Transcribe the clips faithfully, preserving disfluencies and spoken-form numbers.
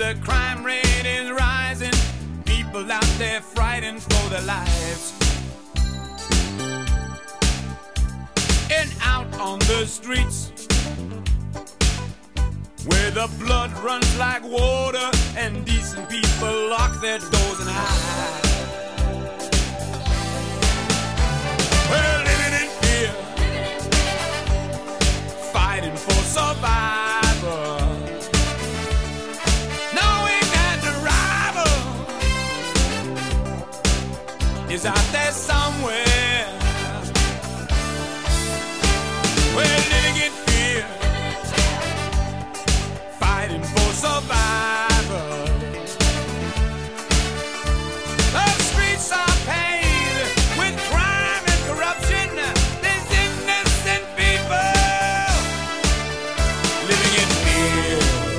the crime rate is rising, people out there frightened for their lives. And out on the streets, where the blood runs like water and decent people lock their doors and hide. We're living in fear, fighting for survival, knowing that the rival is out there somewhere. We're living in fear, fighting for survival. The streets are paved with crime and corruption. There's innocent people living in fear.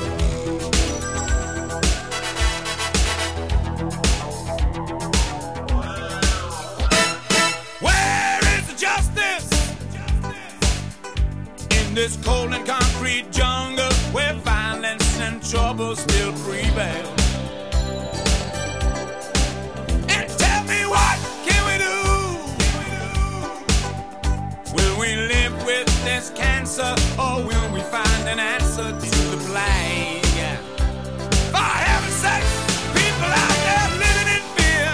Where is the justice in this cold and concrete jungle where violence and trouble still prevail? And tell me, what can we do? Will we live with this cancer, or will we find an answer to the plague? For heaven's sake, people out there living in fear,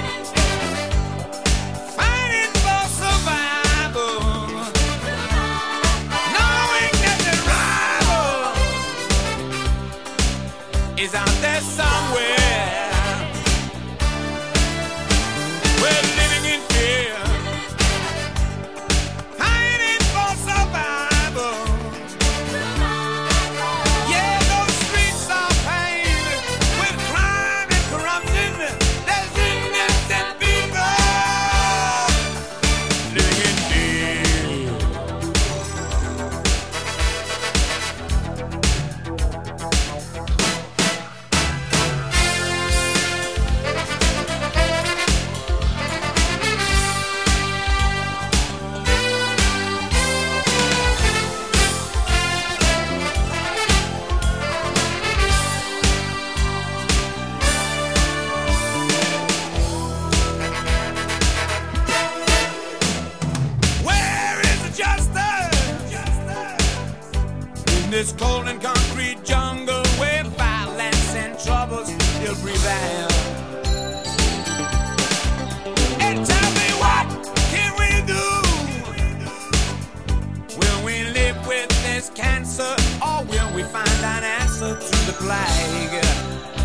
fighting for survival, knowing that the rival is out there somewhere. We're living in fear, fighting for survival. Yeah, those streets are paved with crime and corruption. There's innocent people living in fear. Where is the justice in this cold and concrete jungle where violence and troubles still prevail? And tell me, what can we do? Will we live with this cancer, or will we find an answer to the plague?